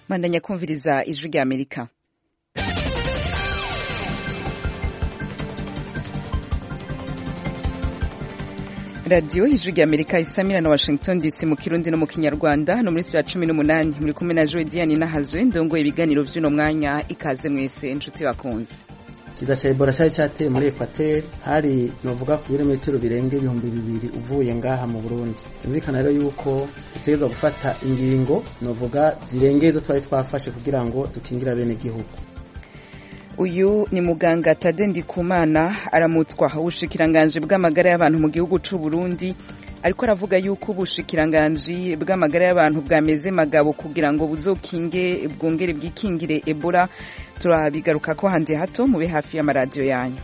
Mandanya kumviriza ijwi rya Amerika. Radio ijwi rya Amerika isamira na Washington DC mu Kirundi no mu Kinyarwanda no muri sura 18 muri kumwe na Joy Diane Nahazwe ndongoye ibiganiro vy'uno mwanya ikaze mwese inshuti bakunze. Kiza cha Ebola cyari cyateye muri Equateur hari novuga ku birometero birenge ibihumbi 200 uvuye ngaha mu Burundi. Tumvikana rero yuko dutegerezwa gufata ingingo novuga zirengezo twari twafashe kugira ngo dukingira bene gihugu. Uyu ni muganga Tade Ndikumana aramutswa ubushikiranganje bw'amagara y'abantu mu gihugu c'u Burundi ariko aravuga yuko ubushikiranganje bw'amagara y'abantu bwameze magabo kugira ngo buzokinge bwongere bwikingire Ebola. Turabigaruka ko handi hato mube hafi y'amaradiyo yanyu.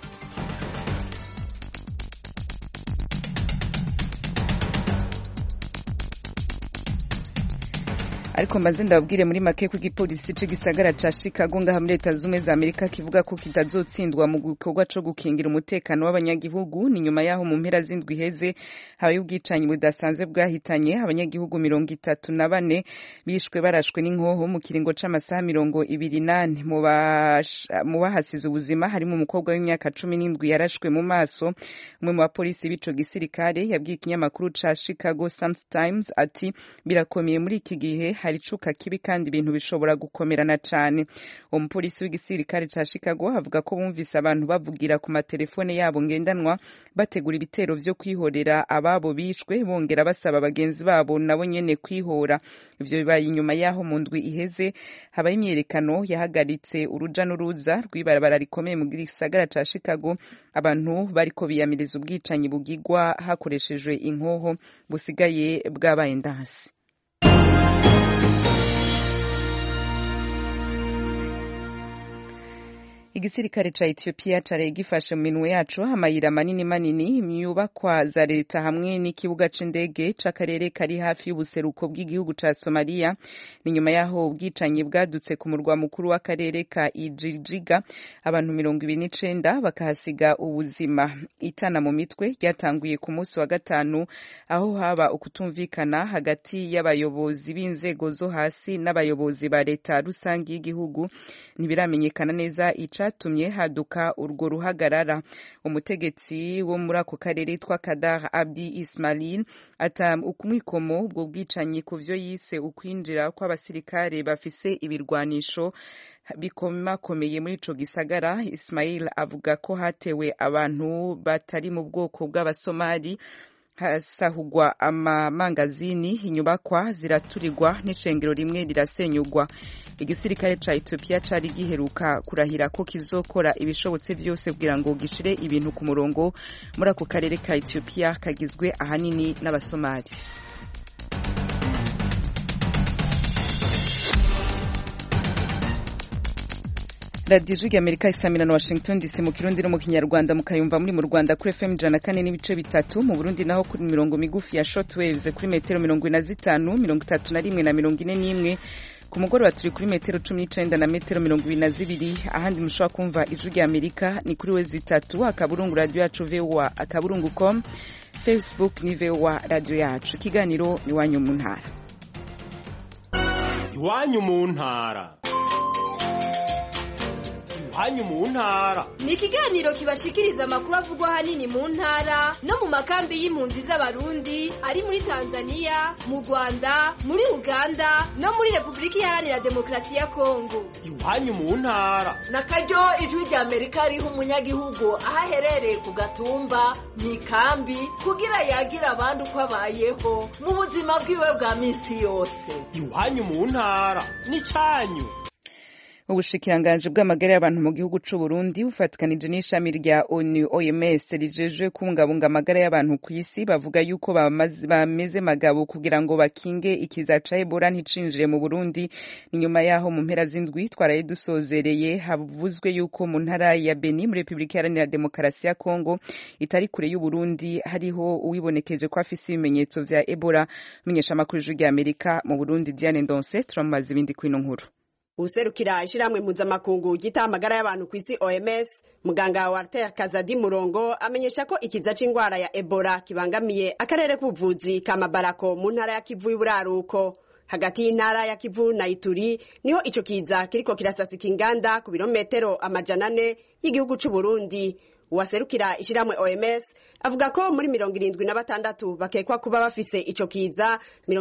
Ariko mbaze ndababwire muri make ko igipolisi c'igisagara ca Chicago ngaha muri Leta Zunze za Amerika kivuga ko kitazotsindwa mu gikorwa co gukingira umutekano w'abanyagihugu. Ni nyuma yaho mu mpera z'indwi heze habaye ubwicanyi budasanzwe bwahitanye abanyagihugu 34 bishwe barashwe n'inkoho mu kiringo c'amasaha 28. Mu bahasize ubuzima harimo umukobwa w'imyaka 17 yarashwe mu maso. Umwe mu bapolisi b'ico gisirikare yabwiye ikinyamakuru ca Chicago Sun-Times ati birakomeye muri iki gihe hari cuka kibi kandi ibintu bishobora gukomerana cyane. Umupolisi w'igisirikare ca Chicago avuga ko bumvise abantu bavugira ku matelefone yabo ngendanwa bategura ibitero vyo kwihorera ababo bishwe bongera basaba abagenzi babo nabo nyene kwihora. Ivyo bibaye inyuma yaho mu ndwi iheze habaye imyerekano yahagaritse uruja n'uruza rw'ibarabara rikomeye mu gisagara ca Chicago. Abantu bariko biyamiriza ubwicanyi bugigwa hakoreshejwe inkoho busigaye bwabaye ndansi. Igisirikare ca Ethiopia cari gifashe mu minwe yacu amayira manini imyubakwa za leta hamwe n'ikibuga c'indege c'akarere kari hafi y'ubuseruko bw'igihugu ca Somalia. Ni nyuma yaho ubwicanyi bwadutse ku murwa mukuru w'akarere ka Ijijiga abantu 29 bakahasiga ubuzima. Itana mu mitwe ryatanguye ku munsi wa gatanu aho haba ukutumvikana hagati y'abayobozi b'inzego zo hasi n'abayobozi ba leta rusangi y'igihugu. Ntibiramenyekana neza icatumye haduka urwo ruhagarara. Umutegetsi wo muri ako karere twa Kadar Abdi Ismail ata ukumwikomo ubwo bwicanyi kuvyo yise ukwinjira kw'abasirikare bafise ibirwanisho bikomakomeye muri ico gisagara. Ismail avuga ko hatewe abantu batari mu bwoko bw'abasomali, hasahugwa amamangazini, inyubakwa ziraturirwa n'icengero rimwe rirasenyugwa. Igisirikare ca Ethiopia cari giheruka kurahira ko kizokora ibishobotse vyose kugira ngo gishire ibintu ku murongo muri ako karere ka Ethiopia kagizwe ahanini n'abasomali. Radio ijwi rya Amerika isamira na Washington DC mu Kirundi no mu Kinyarwanda mukayumva muri mu Rwanda kuri FM 104.3, mu Burundi naho kuri mirongo migufi ya shortwaves kuri metero 45, 31 na 41. Ku mugoroba turi kuri metero 19 na metero 22. Ahandi mushobora kumva ijwi rya Amerika ni kuri wezi 3 akaburungu radio yacu VOA akaburungu.com, Facebook ni VOA radio yacu. Kiganiro iwanyu mu ntara. Iwanyu mu ntara. Hanyu mu ntara ni ikiganiro kibashikiriza amakuru avugwa hanini mu ntara no mu makambi y'impunzi z'abarundi ari muri Tanzania, mu Rwanda, muri Uganda no muri Republika Iharanira Demokarasi ya Kongo. Iwanyu mu ntara nakaryo ijwi rya Amerika riha umunyagihugu ahaherereye ku gatumba n'ikambi kugira yagira abandi uko abayeho mu buzima bwiwe bwa misi yose. Iwanyu mu ntara ni canyu. Ubushikiranganje bw'amagara y'abantu mu gihugu c'u Burundi bufatikanije n'ishami rya ONU OMS rijejwe kubungabunga amagara y'abantu ku isi bavuga yuko bameze magabo kugira ngo bakinge ikiza ca Ebola nticinjire mu Burundi. Ni nyuma yaho mu mpera z'indwi twaraye dusozereye havuzwe yuko mu ntara ya Beni muri Republika Iharanira Demokarasi ya Kongo itari kure y'u Burundi hariho uwibonekeje ko afise ibimenyetso vya Ebola. Menyesha amakuru y'ijwi rya Amerika mu Burundi Diane Ndonse turamaze ibindi kwino nkuru. Userukira ishiramwe mpuzamakungu gita amagara y'abantu kw'isi OMS muganga Walter Kazadi Murongo amenyesha ko ikiza c'ingwara ya Ebola kibangamiye akarere k'ubuvuzi ka Mabarako mu ntara ya Kivu y'Iburaruko. hagati y'intara ya Kivu na Ituri niho ico kiza kiriko kirasasika inganda ku birometero 400 y'igihugu c'u Burundi. Uwaserukira ishiramwe OMS avuga ko muri 76 bakekwa kuba bafise ico kiza,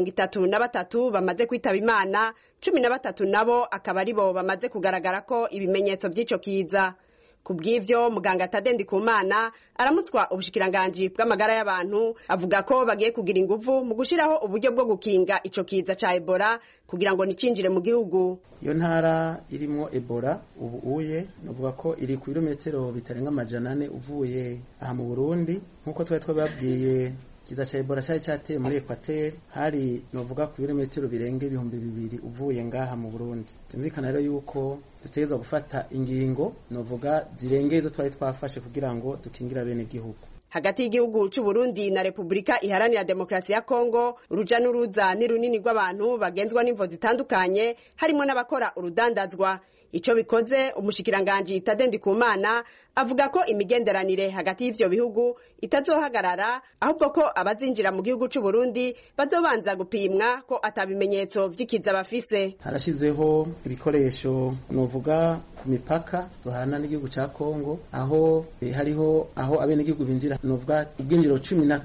33 bamaze kwitaba Imana, 13 nabo akaba aribo bamaze kugaragara ko ibimenyetso by'ico kiza. Kubw'ivyo muganga Tade Ndikumana aramutswa ubushikiranganji bw'amagara y'abantu avuga ko bagiye kugira inguvu mu gushiraho uburyo bwo gukinga ico kiza ca Ebola kugira ngo nicinjire mu gihugu. Iyo ntara irimo Ebola ubu uye novuga ko iri ku birometero bitarenga 400 uvuye aha mu Burundi nkuko twababwiye. Kiza cha Ebola cyari cyateye muri Equateur hari novuga ku birometero birenge 2000 uvuye ngaha mu Burundi. Tumvikana rero yuko dutegeza gufata ingingo novuga zirengezo twari twafashe kugira ngo dukingira bene gihugu. Hagati y'igihugu c'u Burundi na Republika Iharanira Demokarasi ya Kongo uruja n'uruza ni runini rw'abantu bagenzwa n'imvo zitandukanye harimo n'abakora urudandazwa. Ico bikoze umushikiranganji Tade Ndikumana avuga ko imigenderanire hagati y'ivyo bihugu itazohagarara ahubwo ko abazinjira mu gihugu c'u Burundi bazobanza gupimwa ko atabimenyetso vy'ikiza bafise. Harashizweho ibikoresho novuga ku mipaka duhana n'igihugu ca Kongo aho hariho aho abene gihugu binjira novuga ubwinjiro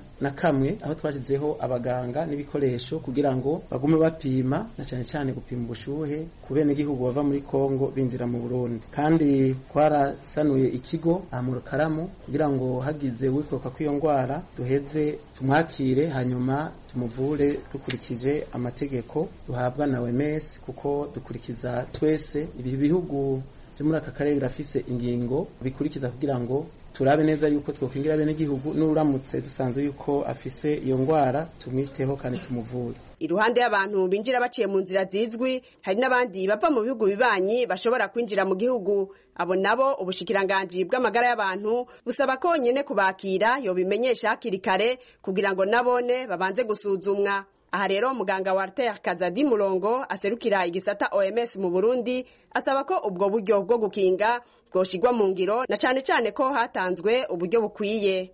11 aho twashizeho abaganga n'ibikoresho kugira ngo bagume bapima na cyane gupima ubushuhe ku bene gihugu bava muri Kongo binjira mu Burundi. Kandi twarasanuye ikigo mu Rukaramu kugira ngo hagize wikoka kw'iyo ngwara duheze tumwakire hanyuma tumuvure dukurikije amategeko duhabwa na OMS kuko dukurikiza twese. Ibi bihugu byo muri aka karere birafise ingingo bikurikiza kugira ngo turabe neza yuko twokingira bene gihugu n'uramutse dusanzwe yuko afise iyo ngwara tumwiteho kandi tumuvure. Iruhande y'abantu binjira baciye mu nzira zizwi hari n'abandi bava mu bihugu bibanyi bashobora kwinjira mu gihugu. Abo nabo ubushikiranganji bw'amagara y'abantu busaba ko nyene kubakira yo bimenyesha hakiri kare kugira ngo nabone babanze gusuzumwa. Aha rero muganga Walter Kazadi Murongo aserukira igisata OMS mu Burundi asaba ko ubwo buryo bwo gukinga bwoshigwa mu ngiro na cyane ko hatanzwe uburyo bukwiye.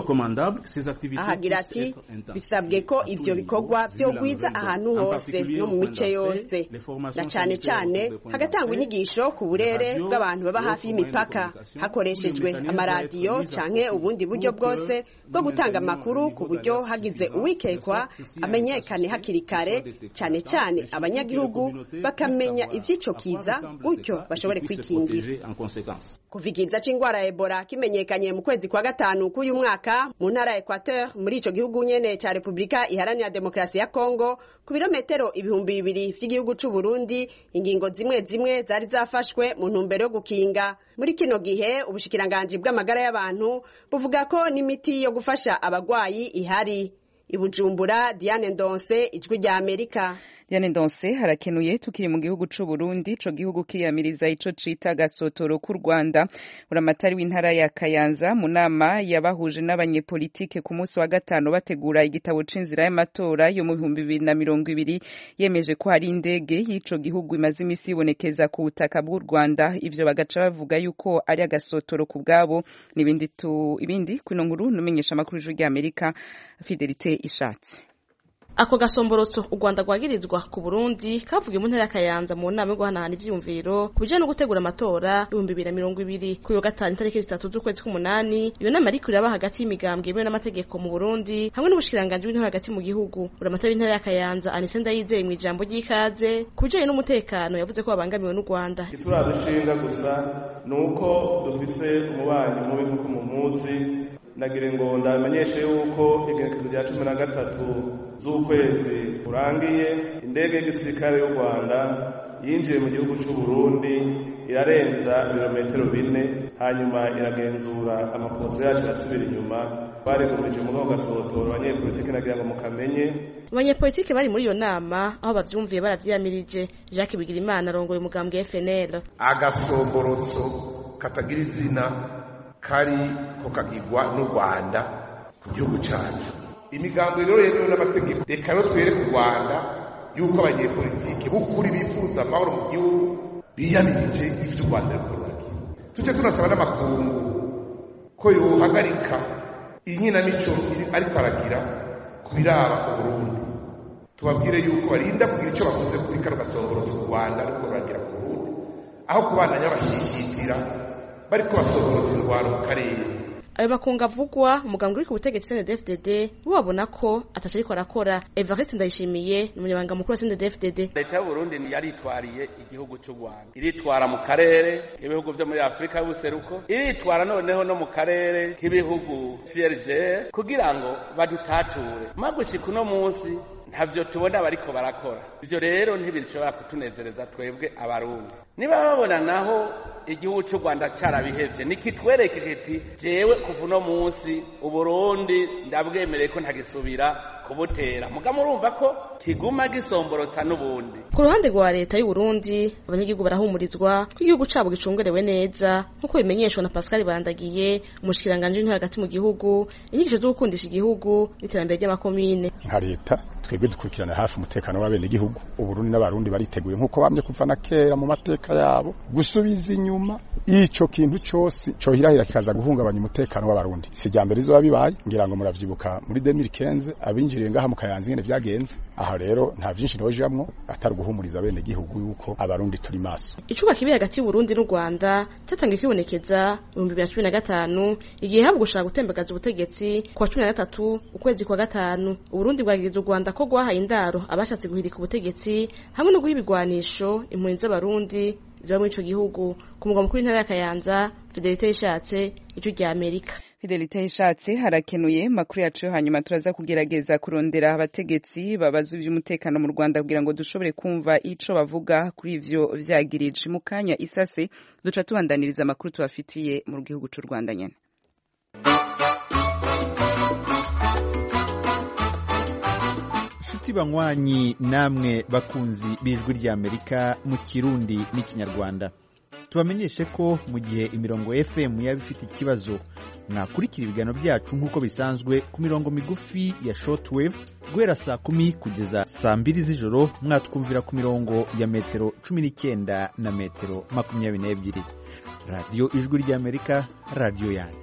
Ahagira ati bisabwe ko ivyo bikorwa vyogwiza ahantu hose no mu mice yose na cyane hagatangwa inyigisho ku burere bw'abantu baba hafi y'imipaka hakoreshejwe amaradiyo canke ubundi buryo bwose bwo gutanga amakuru ku buryo hagize uwikekwa amenyekane hakiri kare cyane abanyagihugu bakamenya ivy'ico kiza gutyo bashobore kwikingira. Kuva ikiza c'ingwara ya Ebola kimenyekanye mu kwezi kwa gatanu k'uyu mwaka mu ntara ya Equateur muri ico gihugu nyene ca Republika Iharanira Demokarasi ya Kongo ku birometero 2000 vy'igihugu c'u Burundi ingingo zimwe zari zafashwe mu ntumbero yo gukinga. Muri kino gihe ubushikiranganji bw'amagara y'abantu buvuga ko n'imiti yo gufasha abagwayi ihari. Ibujumbura, Diane Ndonse, Ijwi rya Amerika. Diane Ndonse harakenuye tukiri mu gihugu c'u Burundi, ico gihugu kiyamiriza ico cita gasotoro ku Rwanda. Uramatari w'intara ya Kayanza mu nama yabahuje n'abanyepolitike ku munsi wa gatano bategura igitabo c'inzira y'amatora yo mu 2020 yemeje ko hari indege y'ico gihugu imaze imisi ibonekeza ku butaka bw'u Rwanda, ivyo bagaca bavuga yuko ari agasotoro ku bwabo. Ibindi kuno nkuru numenyesha makuru y'Ijwi rya Amerika Fidelite Ishatse. Ako gasomborotso u Rwanda rwagirizwa ku Burundi kavuga mu ntara ya Kayanza mu nama yo guhanahana ivyumviro kubijanye no gutegura amatora 2020 ku yo gatanu tariki 3 z'ukwezi k'umunani. Iyo nama ariko iraba hagati y'imigambwe yemewe n'amategeko mu Burundi hamwe n'ubushikiranganje bw'intara hagati mu gihugu. Uramatari w'intara ya Kayanza Anise Ndayizeye mu ijambo ry'ikaze kubijanye n'umutekano yavuze ko babangamiwe n'u Rwanda. Turadushinga gusa nuko dufise umubanyi mubi kuko mu muzi nagire ngo ndamenyeshe yuko igenekerezo rya 13 z'ukwezi urangiye indege y'igisirikare y'u Rwanda yinjiye mu gihugu cy'u Burundi irarenza ibirometero 4 hanyuma iragenzura amaposto yacu asubira inyuma barekurije mu gasotoro abanyepolitike nagira ngo mukamenye. Abanyepolitike bari muri iyo nama aho bavyumviye baravyamirije. Jacques Bigirimana arongoye umugambwe FNL. Agasomborotso katagira izina kari ko kagirwa n'u Rwanda ku gihugu cyacu. Imigambi rero yemewe n'amategeko reka no twere ku Rwanda yuko abanyepolitike bukuri bifuza amahoro mu gihugu biyamirije ivyo u Rwanda rukora. Tuje tunasaba n'amakungu ko yohagarika inkinamico ariko aragira kubiraba u Burundi. tubabwire yuko barinda kugira icyo bakoze kuri kano gasongorotsi mu Rwanda ariko baragira ku Burundi aho kubandanya bashishitira bariko basongorotsi indwara mu karere. Ayo makunga avugwa umuganga uri ku butegetsi CNDD-FDD wabona ko ataco ariko arakora. Evariste Ndayishimiye ni umunyamabanga mukuru wa CNDD-FDD. Leta y'u Burundi yaritwariye igihugu cy'u Rwanda, iritwara mu karere ibihugu byo muri Afrika y'ubuseruko, iritwara noneho no mu karere k'ibihugu CRG kugira ngo badutature. Magushika uno munsi ntavyo tubona bariko barakora. Ivyo rero ntibishobora kutunezereza twebwe abarundi. Niba babona naho igihugu cy'u Rwanda carabihevye nikitwereke kiti jewe kuva uno munsi Uburundi ndabwemereye ko ntagisubira kubutera. Muga murumva ko kiguma gisomborotsa n'ubundi. Ku ruhande rwa leta y'u Burundi abanyagihugu barahumurizwa ko igihugu cabo gicungerewe neza nkuko bimenyeshwa na Pascal Barandagiye umushikiranganje w'intara hagati mu gihugu, inyigisho zo gukundisha igihugu n'iterambere ry'amakomine. Nka leta twebwe dukurikirana hafi umutekano w'abene igihugu. Uburundi n'abarundi bariteguye nkuko bamye kuva na kera mu mateka yabo gusubiza inyuma ico kintu cyose cohirahira kikaza guhungabanya umutekano w'abarundi. Sijambere izo bibaye ngira ngo muravyibuka muri 2015 abinjiriye ngaha mu Kayanza ngene byagenze. Aha rero nta vyinshi nojamwo atari guhumuriza abene igihugu yuko abarundi turi maso. Icuba kibi hagati y'u Burundi n'u Rwanda cyatangiye kwibonekeza mu 2015 igihe habwo gushaka gutembagaza ubutegetsi kwa 13 ukwezi kwa gatanu. Uburundi bwagiriza u Rwanda ko gwahaye indaro abashatse guhirika ubutegetsi hamwe no guha ibigwanisho impunzi z'abarundi ziba muri ico gihugu. Ku mugwa mukuru w'intara ya Kayanza, Fidelite Ishatse, Ijwi rya Amerika. Fidelite Ishatse harakenuye makuru yacu hanyuma turaza kugerageza kurondera abategetsi babaza ivy'umutekano mu Rwanda kugira ngo dushobore kumva ico bavuga kuri ivyo vyagirije. Mu kanya isase duca tubandaniriza makuru tubafitiye mu gihugu cy'u Rwanda nyene. Banywanyi namwe bakunzi b'Ijwi rya Amerika mu Kirundi n'Ikinyarwanda, tubamenyeshe ko mu gihe imirongo FM yaba ifite ikibazo mwakurikira ibiganiro byacu nk'uko bisanzwe ku mirongo migufi ya shortwave guhera saa 10 kugeza saa 2 z'ijoro. Mwatwumvira ku mirongo ya metero 19 na metero 22. Radio Ijwi rya Amerika, radio yanyu.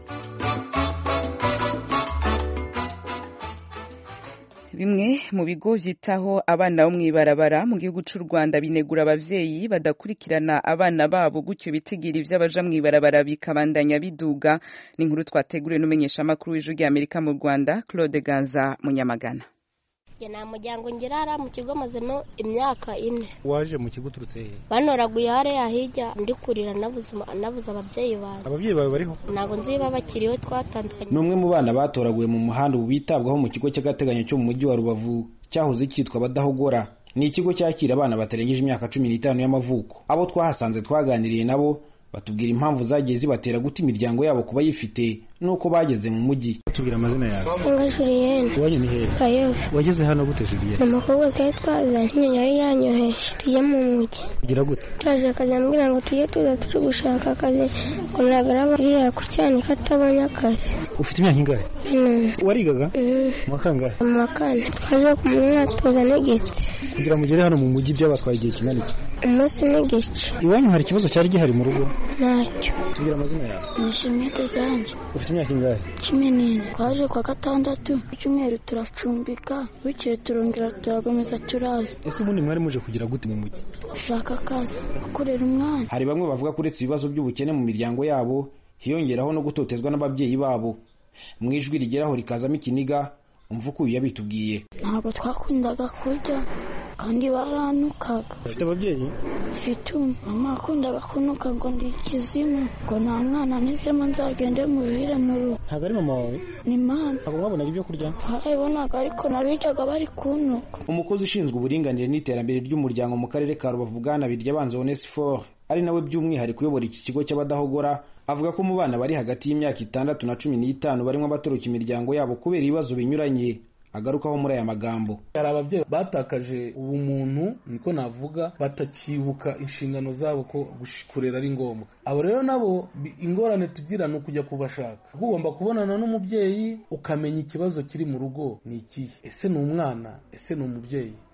Bimwe mu bigo vyitaho abana bo mwibarabara mu gihugu cy'u Rwanda binegura abavyeyi badakurikirana abana babo gutyo bitigira ivy'abaja mwibarabara bikabandanya biduga. Ni inkuru twateguriwe n'umenyesha makuru w'Ijwi rya Amerika mu Rwanda Claude Ganza Munyamagana. Nta muryango ngirara mu kigo mazemo imyaka 4. Waje mu kigo turutse he? Banoraguye hare yahijya ndikurira nabuza abavyeyi bawe. Abavyeyi bawe bariho? Nago nziba bakiriyo twatandukanye. Numwe mu bana batoraguye mu muhanda ubitabwaho mu kigo cy'agateganyo cyo mu mujyi wa Rubavu cyahoze cyitwa Badahogora. Ni ikigo cyakira abana batarengeje imyaka 15 y'amavuko. Abo twahasanze twaganiriye nabo batubwira impamvu zagiye zibatera guta imiryango yabo kuba yifite nuko bageze mu mujyi. Tubwira amazina yawe. Singa Julienne. Wanyu ni he? Kayo. Wageze hano gute Julienne? Amakobwa twari twazanye yari yanyoheje tuye mu mujyi. Kugira gute? Turaje akazambwira ngo tuye turi gushaka akazi ko nagaraba iriya ku cyane katabonye akazi. Ufite imyaka ingahe? Warigaga? Mwakanga? Mwakane. Twaje kumenya tuzane giti. Kugira mugere hano mu mujyi byabatwaye igihe kinani. Umunsi n'igice. Iwanyu hari ikibazo cyari gihari mu rugo? Ntacyo. Tubwira amazina yawe. Nishimiye tezanje. Ufite imyaka ingahe? 14. Twaje kwa gatandatu icyumweru turacumbika bukeye turongera turagomeza turaza. Ese ubundi mwari muje kugira gute mu mujyi? Ushaka akazi gukorera umwana. Hari bamwe bavuga ko uretse ibibazo by'ubukene mu miryango yabo hiyongeraho no gutotezwa n'ababyeyi babo. Mu ijwi rigeraho rikazamo ikiniga umva uko yabitubwiye. Ntabwo twakundaga kurya kandi baranukaga. Ufite ababyeyi? Mfite mama akundaga kunuka ngo ndi ikizimu ngo nta mwana nizemo nzagende muvire mu rugo. Ntabwo ari mama wawe? Ni mama. Ntabwo mwabonaga ibyo kurya? Twarabibonaga ariko nabijyaga bari kunuka. Umukozi ushinzwe uburinganire n'iterambere ry'umuryango mu karere ka Rubavu Bwana Biryabanza Onesphore ari nawe by'umwihariko uyobora iki kigo cy'Abadahogora avuga ko mu bana bari hagati y'imyaka 6 na 15 barimo abatoroka imiryango yabo kubera ibibazo binyuranye. Agarukaho muri aya magambo. Hari ababyeyi batakaje ubumuntu niko navuga batakibuka inshingano zabo ko kurera ari ngombwa. Abo rero nabo ingorane tugira no kujya kubashaka. Ugomba kubonana n'umubyeyi ukamenya ikibazo kiri mu rugo ni iki. Ese ni umwana, ese ni umubyeyi.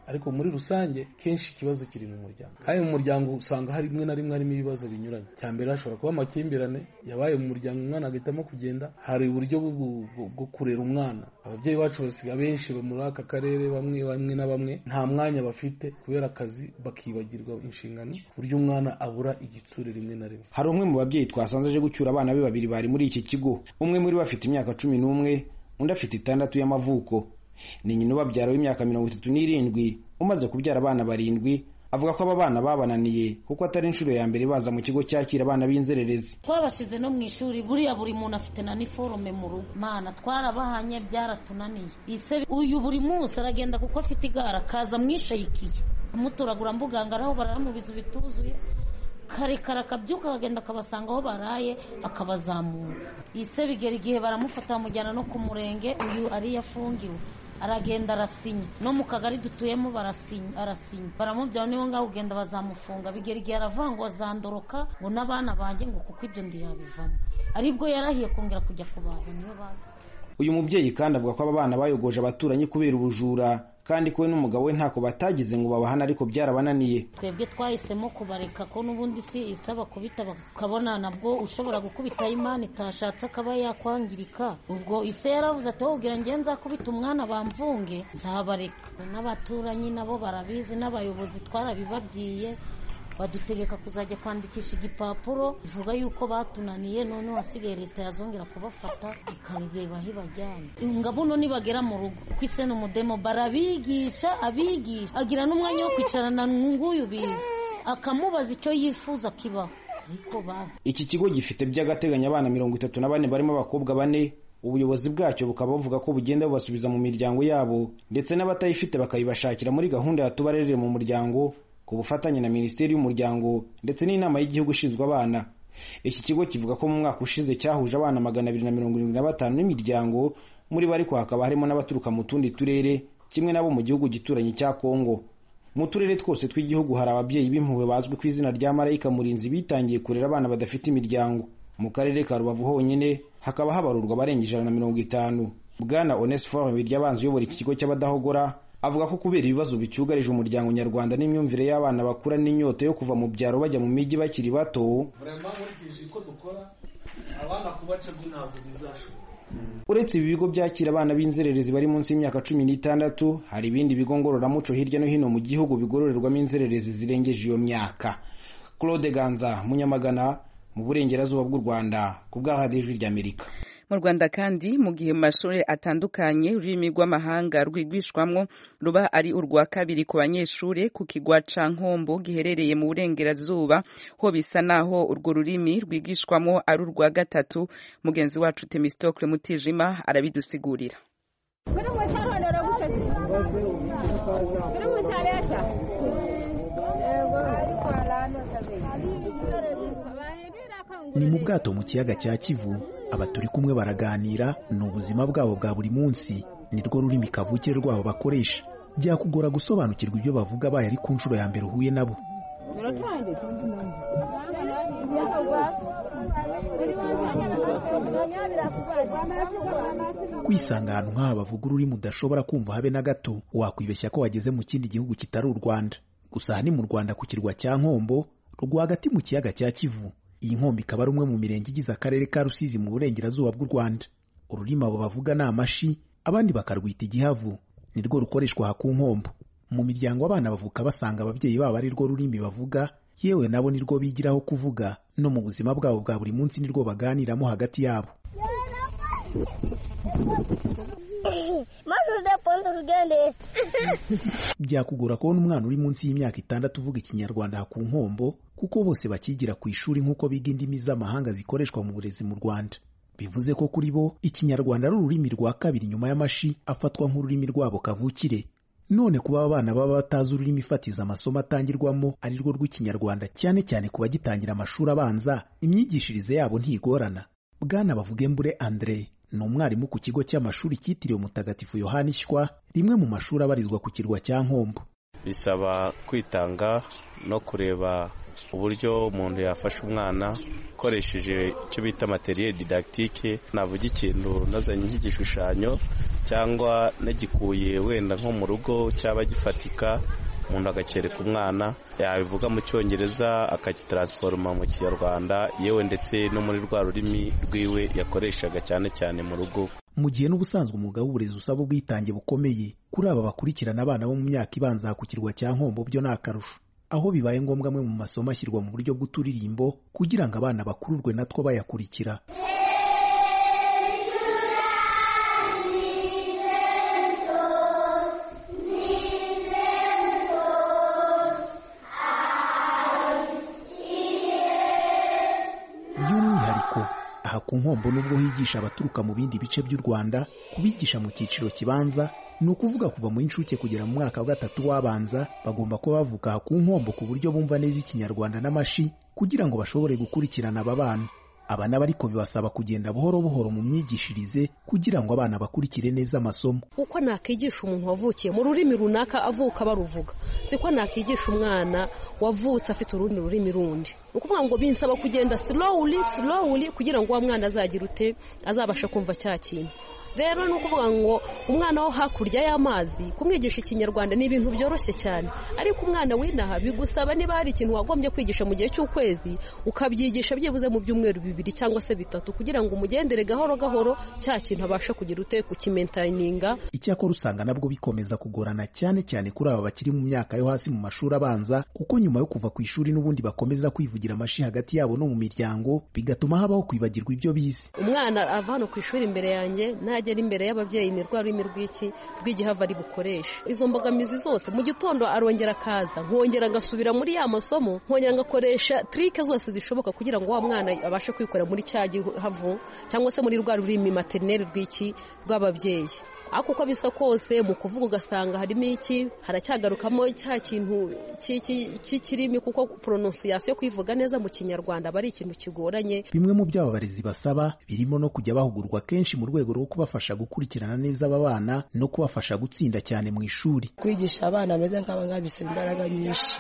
ariko muri rusange kenshi ikibazo kiri mu muryango. Kandi mu muryango usanga hari rimwe na rimwe harimo ibibazo binyuranye. Cya mbere hashobora kuba amakimbirane yabaye mu muryango, umwana agahitamo kugenda. Hari uburyo bwo kurera umwana. Ababyeyi bacu basiga benshi muri aka karere, bamwe na bamwe nta mwanya bafite kubera akazi, bakibagirwa inshingano, buryo umwana abura igitsure rimwe na rimwe. Hari umwe mu babyeyi twasanze aje gucyura abana be babiri bari muri iki kigo. Umwe muri bo afite imyaka 11, undi afite 6 y'amavuko. Ni nyina ubabyara w'imyaka 37 umaze kubyara abana 7. Avuga ko aba bana babananiye kuko atari inshuro ya mbere baza mu kigo cyakira abana b'inzererezi. Twabashize no mu ishuri, buriya buri muntu afite na niforume mu rugo. Mana twarabahanye byaratunaniye. Ise uyu buri munsi aragenda kuko afite igara kaza mwishayikiye. Umuturagura mbuganga araho baramubiza bituzuye. Karekara akabyuka akagenda akabasanga aho baraye akabazamura. Ise bigera igihe baramufata bamujyana no ku murenge, uyu ari yafungiwe. Aragenda arasinya no mu kagari dutuyemo arasinya baramubyara niho ngaho ugenda bazamufunga. Bigera igihe aravangwa zandoroka ngo n'abana banjye ngo kuko ibyo ndi yabivamo, aribwo yarahiye kongera kujya kubaza niyo bana. Uyu mubyeyi kandi avuga ko aba bana bayogoje abaturanyi kubera ubujura, kandi ko n'umugabo we ntako batagize ngo babahana, ariko byarabananiye. Twebwe twahisemo kubareka ko n'ubundi si isaba kubita, bakabona nabwo ushobora gukubita Imana itashatse akaba yakwangirika. Ubwo ise yaravuze ati wogira nge nzakubita umwana bamvunge nzabareka. N'abaturanyi nabo barabizi, n'abayobozi twarabibabwiye, badutegeka kuzajya kwandikisha igipapuro bivuga yuko batunaniye, none wasigaye leta yazongera kubafata ikabireba hibajyana. Ngabuno nibagera mu rugo kwise n'umudemo barabigisha, abigisha agira n'umwanya wo kwicarana n'uyu bize akamubaza icyo yifuza kibaho. Ariko iki kigo gifite by'agateganyo abana 34 barimo abakobwa 4. Ubuyobozi bwacyo bukaba buvuga ko bugenda bubasubiza mu miryango yabo, ndetse n'abatayifite bakayibashakira muri gahunda ya tubarerere mu muryango ku bufatanye na Minisiteri y'Umuryango ndetse n'inama y'igihugu ishinzwe abana. Iki kigo kivuga ko mu mwaka ushize cyahuje abana 275 n'imiryango, muri bari ko hakaba harimo n'abaturuka mu tundi turere kimwe nabo mu gihugu gituranye cya Kongo. Mu turere twose tw'igihugu hari ababyeyi b'impuhwe bazwi ku izina rya Marayika Murinzi bitangiye kurera abana badafite imiryango. Mu karere ka Rubavu honyine hakaba habarurwa barenga 150. Bwana Onesphore Biryabanze uyobora iki kigo cy'abadahogora avuga ko kubera ibibazo bicyugarije umuryango nyarwanda n'imyumvire y'abana bakura n'inyota yo kuva mu byaro bajya mu mijyi bakiri bato, uretse ibi bigo byakira abana b'inzererezi bari munsi y'imyaka 16, hari ibindi bigo ngororamuco hirya no hino mu gihugu bigororerwamo inzererezi zirengeje iyo myaka. Claude Ganza, Munyamagana, mu burengerazuba bw'u Rwanda, ku bwa Radio ry'Amerika. Mu Rwanda kandi mu gihe mu mashuri atandukanye ururimi rw'amahanga rwigishwamwo ruba ari urwa kabiri ku banyeshuri, ku kigwa ca Nkombo giherereye mu burengerazuba ho bisa naho urwo rurimi rwigishwamwo ari urwa gatatu. Mugenzi wacu Temistocle Mutijima arabidusigurira. Ni mu bwato mu kiyaga cya Kivu, aba turi kumwe baraganira, ni ubuzima bwabo bwa buri munsi, nirwo rurimi kavukire rwabo bakoresha. Byakugora gusobanukirwa ibyo bavuga baye ari ku nshuro ya mbere uhuye nabo. Kwisanga ahantu nk'aha bavuga ururimi udashobora kumva habe na gato, wakwibeshya ko wageze mu kindi gihugu kitari u Rwanda. Gusa ni mu Rwanda ku kirwa cya Nkombo rwagati mu kiyaga cya Kivu. Iyi nkombe ikaba ari umwe mu mirenge igize akarere ka Rusizi mu burengerazuba bw'u Rwanda. Ururimi abo bavuga ni amashi, abandi bakarwita igihavu, nirwo rukoreshwa aha ku Nkombo. Mu miryango abana bavuka basanga ababyeyi babo ari rwo rurimi bavuga, yewe nabo nirwo bigiraho kuvuga, no mu buzima bwabo bwa buri munsi nirwo baganiramo hagati yabo. Byakugora kubona umwana uri munsi y'imyaka 6 uvuga ikinyarwanda aha ku Nkombo, kuko bose bakigira ku ishuri nk'uko biga indimi z'amahanga zikoreshwa mu burezi mu Rwanda. Bivuze ko kuri bo ikinyarwanda ari ururimi rwa kabiri nyuma y'amashi, afatwa nk'ururimi rwabo kavukire. None kuba abana baba batazi ururimi fatiza amasomo atangirwamo ari rwo rw'ikinyarwanda, cyane cyane ku bagitangira amashuri abanza, imyigishirize yabo ntigorana. Bwana Bavugembure Andre ni umwarimu ku kigo cy'amashuri cyitiriwe Mutagatifu Yohani Shywa, rimwe mu mashuri abarizwa ku kirwa cya Nkombo. Bisaba kwitanga no kureba uburyo umuntu yafasha umwana ukoresheje icyo bita materiel didactique, navuga ikintu nazanye nk'igishushanyo cyangwa nagikuye wenda nko mu rugo cyaba gifatika, umuntu agakereka umwana, yabivuga mu cyongereza akakitransforma mu kinyarwanda, yewe ndetse no muri rwa rurimi rwiwe yakoreshaga cyane cyane mu rugo. Mu gihe n'ubusanzwe umwuga w'uburezi usaba ubwitange bukomeye kuri aba bakurikirana abana bo mu myaka ibanza ku kirwa cya Nkombo, byo ni akarusho, aho bibaye ngombwa amwe mu masomo ashyirwa mu buryo bw'uturirimbo kugira ngo abana bakururwe natwo bayakurikira. By'umwihariko aha ku Nkombo nubwo higisha abaturuka mu bindi bice by'u Rwanda, kubigisha mu cyiciro kibanza, ni ukuvuga kuva mu inshuke kugera mu mwaka wa 3 w'abanza, bagomba kuba bavuga aha ku Nkombo ku buryo bumva neza ikinyarwanda n'amashi kugira ngo bashobore gukurikirana aba bana. Aba nabo ariko bibasaba kugenda buhoro buhoro mu myigishirize kugira ngo abana bakurikire neza amasomo. Uko nakigisha umuntu wavukiye mu rurimi runaka avuka baruvuga, siko nakigisha umwana wavutse afite urundi rurimi rundi. Ukuvuga ngo binsaba kugenda slowly kugira ngo wa mwana azagira ute azabasha kumva cya kintu. Rero ni ukuvuga ngo umwana wo hakurya y'amazi kumwigisha ikinyarwanda ni ibintu byoroshye cyane, ariko umwana w'inaha bigusaba niba hari ikintu wagombye kwigisha mu gihe cy'ukwezi ukabyigisha byibuze mu byumweru 2 cyangwa se 3 kugira ngo umugendere gahoro gahoro cya kintu abasha kugira ute kukimentaininga. Icyakora usanga nabwo bikomeza kugorana cyane cyane kuri aba bakiri mu myaka yo hasi mu mashuri abanza, kuko nyuma yo kuva ku ishuri n'ubundi bakomeza kwivugira amashi hagati yabo no mu miryango, bigatuma habaho kwibagirwa ibyo bize. Umwana ava hano ku ishuri imbere yanjye agera imbere y'ababyeyi ni rwa rurimi rw'igihava ari bukoresha. Izo mbogamizi zose mu gitondo arongera akaza, nkongera agasubira muri ya masomo, nkongera ngakoresha trike zose zishoboka kugira ngo wa mwana abashe kwikora muri cya gihavu cyangwa se muri rwa rurimi maternel rw'ababyeyi. Ako uko bisa kose mu kuvuga ugasanga harimo iki, haracyagarukamo cya kintu cy'ikirimi, kuko pronunciation kwivuga neza mu kinyarwanda bari ikintu kigoranye. Bimwe mu by'aba barezi basaba birimo no kujya bahugurwa kenshi mu rwego rwo kubafasha gukurikirana neza aba bana no kubafasha gutsinda cyane mu ishuri. Kwigisha abana bameze nk'aba bisaba imbaraga nyinshi,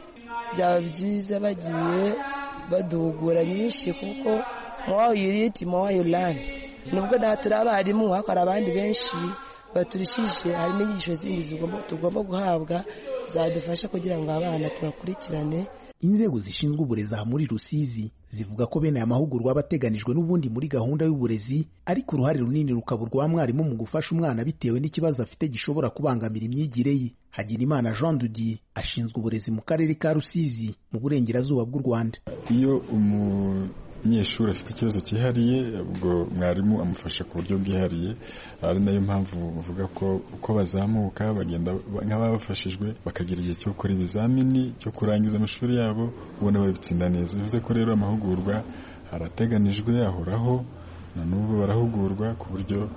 byaba byiza bagiye baduhugura nyinshi, kuko more you read more you learn. Nubwo turi abarimu hakora abandi benshi baturishije, hari n'inyigisho zindi tugomba guhabwa zadufasha kugira ngo abana tubakurikirane. Inzego zishinzwe uburezi aha muri Rusizi zivuga ko bene aya mahugurwa abateganijwe n'ubundi muri gahunda y'uburezi, ariko uruhare runini rukaba urwa mwarimu mu gufasha umwana bitewe n'ikibazo afite gishobora kubangamira imyigire ye. Hagirimana Jean Dudier ashinzwe uburezi mu karere ka Rusizi mu burengerazuba bw'u Rwanda. Iyo umunyeshuri afite ikibazo cyihariye, ubwo mwarimu amufasha ku buryo bwihariye, ari nayo mpamvu bavuga ko uko bazamuka bagenda nk'abafashijwe bakagira igihe cyo gukora ibizamini cyo kurangiza amashuri yabo ubona babitsinda neza. Bivuze ko rero amahugurwa arateganijwe, ahoraho, na n'ubu barahugurwa ku buryo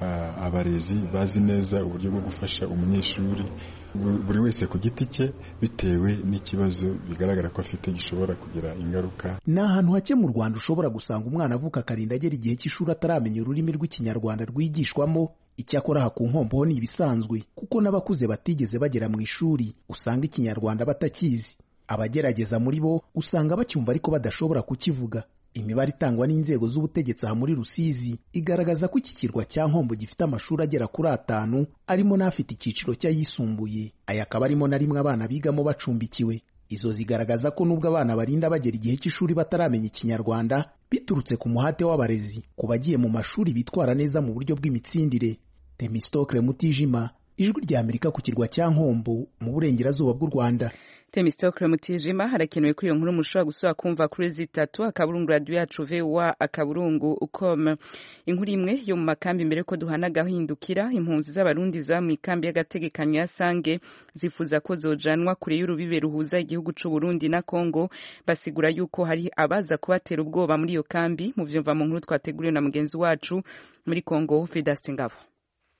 abarezi bazi neza uburyo bwo gufasha umunyeshuri buri wese ku giti cye bitewe n'ikibazo bigaragara ko afite gishobora kugira ingaruka. Ni ahantu hake mu Rwanda ushobora gusanga umwana avuka akarinda agera igihe cy'ishuri ataramenya ururimi rw'ikinyarwanda rwigishwamo. Icyakora aha ku Nkombo ho ni ibisanzwe, kuko n'abakuze batigeze bagera mu ishuri usanga ikinyarwanda batakizi. Abagerageza muri bo usanga bacyumva ariko badashobora kukivuga. Imibare itangwa n'inzego z'ubutegetsi aha muri Rusizi igaragaza ko iki kirwa cya Nkombo gifite amashuri agera kuri 5, arimo n'afite icyiciro cy'ayisumbuye. Aya akaba arimo na rimwe abana bigamo bacumbikiwe. Izo zigaragaza ko nubwo abana barinda bagera igihe cy'ishuri bataramenya ikinyarwanda, biturutse ku muhate w'abarezi ku bagiye mu mashuri bitwara neza mu buryo bw'imitsindire. Temistokle Mutijima, Ijwi rya Amerika ku kirwa cya Nkombo mu burengerazuba bw'u Rwanda. Temistokle Mutijima, harakenewe ko iyo nkuru mushobora gusubira kumva kuri 3 akaburungu radio yacu VOA akaburungu.com. Inkuru imwe yo mu makambi mbere ko duhana gahindukira, impunzi z'abarundi za mu ikambi y'agategekanyo ya Sange zifuza ko zojanwa kure y'urubibe ruhuza igihugu c'u Burundi na Kongo, basigura yuko hari abaza kubatera ubwoba muri iyo kambi. Mu vyumva mu nkuru twateguriwe na mugenzi wacu muri Kongo Vedaste Ngabo.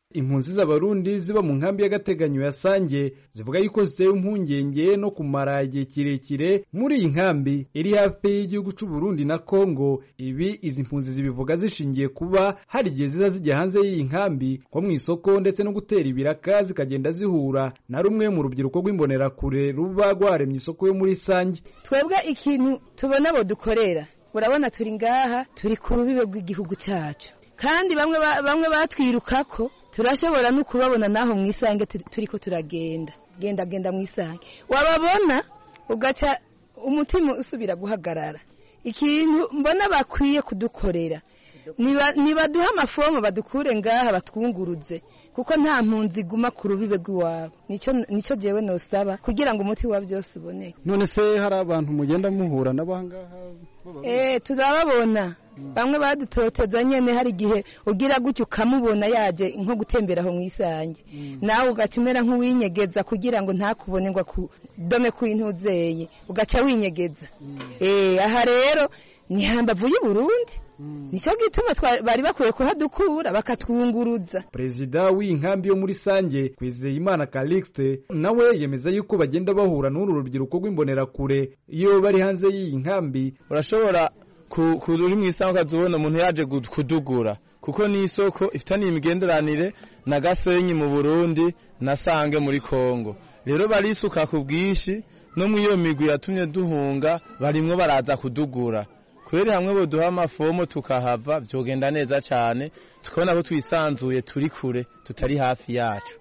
Impunzi z'abarundi ziba mu nkambi y'agateganyo ya Sange zivuga yuko ziteye impungenge no kumara igihe kirekire muri iyi nkambi iri hafi y'igihugu cy'u Burundi na Kongo. Izi mpunzi zibivuga zishingiye kuba hari igihe ziza zijya hanze y'iyi nkambi nko mu isoko ndetse no gutera ibiraka zikagenda zihura na rumwe mu rubyiruko rw'imbonerakure ruba rwaremye isoko yo muri Sange. Twebwe ikintu tubona bo dukorera, urabona turi ngaha turi ku rubibe rw'igihugu cyacu, kandi bamwe batwirukako turashobora no kubabona naho mu Isange turiko turagenda genda mu Isange, wababona ugaca umutima usubira guhagarara. Ikintu mbona bakwiye kudukorera nibaduha amafomo badukure ngaha batwunguruze, kuko nta mpunzi iguma ku rubibe rw'iwabo. Nico jewe nosaba kugira ngo umuti wa byose uboneke. None se hari abantu mugenda muhura n'abangaha? Turababona bamwe badutoteza nyene, hari igihe ugira gutyo ukamubona yaje nko gutembera aho mu Isange, nawe ugacimera nk'uwinyegeza kugira ngo ntakubone ngo dome kwintuzeye, ugaca winyegeza. Aha rero ni hambavu y'u Burundi, nico gituma bari bakwiye kuhadukura bakatwunguruza. Perezida w'inkambi yo muri Sange Kwizeyimana Calixte nawe yemeza yuko bagenda bahura n'uru rubyiruko rw'imbonerakure iyo bari hanze y'iyi nkambi. Urashobora kuri mu Isange ukazubona umuntu yaje kudugura, kuko ni isoko ifitaniye imigenderanire na Gasenyi mu Burundi na Sange muri Kongo. Rero barisuka ku bwinshi, no mu iyo migwi yatumye duhunga barimwo baraza kudugura. Kweri hamwe bo duha amafomo tukahava byogenda neza cyane, tukabona ko twisanzuye turi kure tutari hafi yacu.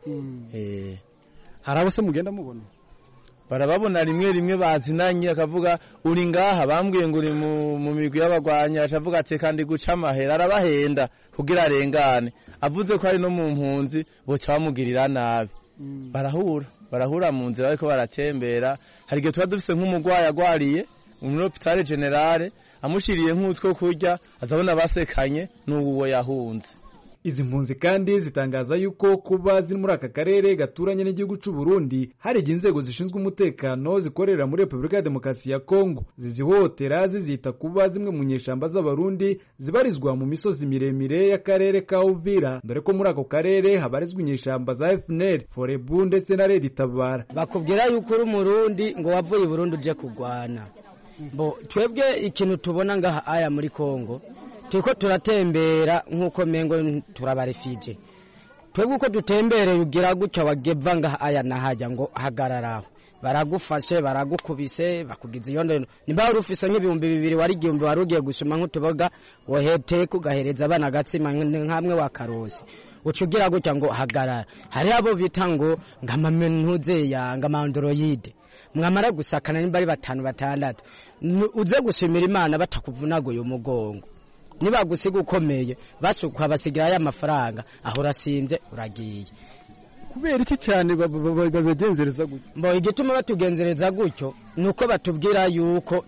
Hari abo se mugenda mubona? Barababona rimwe bazinanye, akavuga uri ngaha, bambwiye ngo uri mu migwi y'abagwanya, acavuga ati kandi guca amahera, arabahenda kugira arengane. Avuze ko ari no mu mpunzi boca bamugirira nabi. Barahura mu nzira ariko baratembera. Hari igihe tuba dufise nk'umugwayi agwariye mu hôpital general, amushiriye nk'utwo kurya azabona basekanye n'uwo yahunze. Izi mpunzi kandi zitangaza yuko kuba ziri muri aka karere gaturanye n'igihugu cy'u Burundi hari inzego zishinzwe umutekano zikorera muri Repubulika ya Demokarasi ya Kongo zizihotera zizita kuba zimwe mu nyeshamba z'abarundi zibarizwa mu misozi miremire y'akarere ka Uvira, dore ko muri ako karere habarizwa inyeshamba za FNL, Forebu ndetse na Red Tabara. Bakubwira yuko uri Murundi ngo wavuye i Burundi uje kugwana. Twebwe ikintu tubona ngaha aya muri Kongo, turiko turatembera nk'uko mengo turabarefije. Twebwe uko dutembereye ugira gutya wageva ngaha aya nahaja ngo hagararaho, baragufashe baragukubise bakugize iyondo. Nimba urufise nk'ibihumbi 2 wari igihumbi warugiye gusuma nk'utuboga wohete kugahereza abana gatsima nkamwe wa karosi, ucugira gutya ngo hagarara. Hari abo bita ngo ngamamentuze ya ngamandroide, mwamara gusakana nimba ari 5-6 uze gushimira Imana batakuvunaguye umugongo. Niba gusiga ukomeye basukwa basigira ya mafaranga aho urasinze uragiye. Kubera iki cyane babagenzereza gutyo? Igituma batugenzereza gutyo nuko batubwira yuko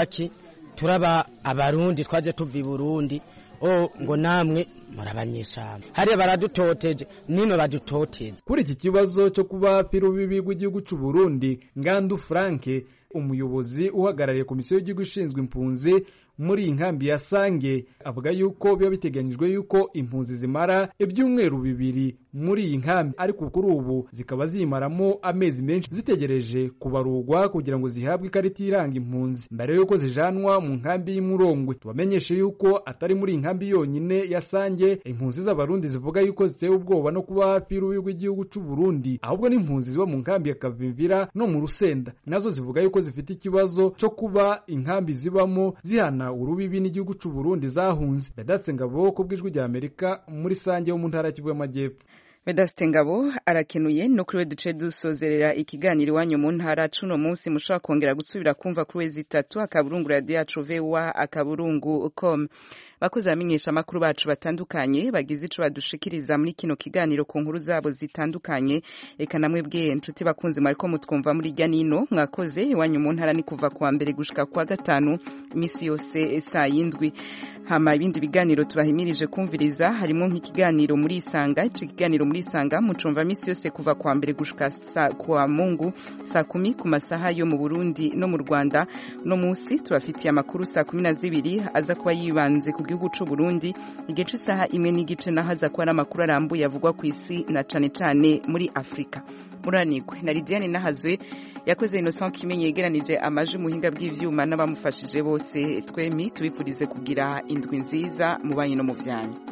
turaba abarundi twaje tuva i Burundi, ngo namwe murabanyeshamba. Hari baradutoteje nino badutoteze. Kuri iki kibazo cyo kuba pirubibi rw'igihugu cy'u Burundi, Ngandu Frank umuyobozi uhagarariye komisiyo y'igihugu ishinzwe impunzi muri inkambi ya Sange avuga yuko biba biteganyijwe yuko impunzi zimara ibyumweru 2 muri iyi nkambi, ariko kuri ubu zikaba zimaramo amezi menshi zitegereje kubarugwa kugira ngo zihabwe ikarita iranga impunzi mbere yuko zijanwa mu nkambi y'Imurongwe. Tubamenyeshe yuko atari muri inkambi yonyine ya Sange impunzi z'abarundi zivuga yuko zitewe ubwoba no kuba hafi y'urubibi rw'igihugu cy'u Burundi, ahubwo n'impunzi ziba mu nkambi ya Kavimvira no mu Rusenda nazo zivuga yuko zifite ikibazo cyo kuba inkambi zibamo zihana urubibi n'igihugu cy'u Burundi zahunze. Vedaste Ngabo ku bw'ijwi rya Amerika muri Sange ho mu ntara y'Kivu y'Amajyepfo. Vedaste Ngabo arakenuye. No kuri duce dusozerera ikiganiro iwanyu mu ntara cuno munsi. Mushobora kongera gusubira kumva kuri wezi 3 akaburungu radio yacu VOA akaburungu.com. Bakoze amenyesha makuru bacu batandukanye bagize ico badushikiriza muri kino kiganiro ku nkuru zabo zitandukanye. Eka namwe bwe inshuti bakunze mariko mutwumva muri Janino mwakoze iwanyu mu ntara ni kuva kwa mbere gushika kwa 5 imisi yose saa 7. Hama ibindi biganiro tubahimirije kumviriza harimo nk'ikiganiro muri Isanga, ico kiganiro muri sanga mucumva misi yose kuva kwa mbere gushika kwa Mungu saa 10 ku masaha yo mu Burundi no mu Rwanda. No musi tubafitiye amakuru saa 12 aza kuba yibanze ku gihugu c'u Burundi igice isaha imwe n'igice nahaza kuba n'amakuru arambuye yavugwa ku isi na cane cane muri Afrika. Muranigwe na Lidiane Nahazwe yakoze Innocent Kimenyi yegeranije amaji muhinga bw'ivyuma n'abamufashije bose twemi tubifurize kugira indwi nziza mu banyi no mu vyanyu.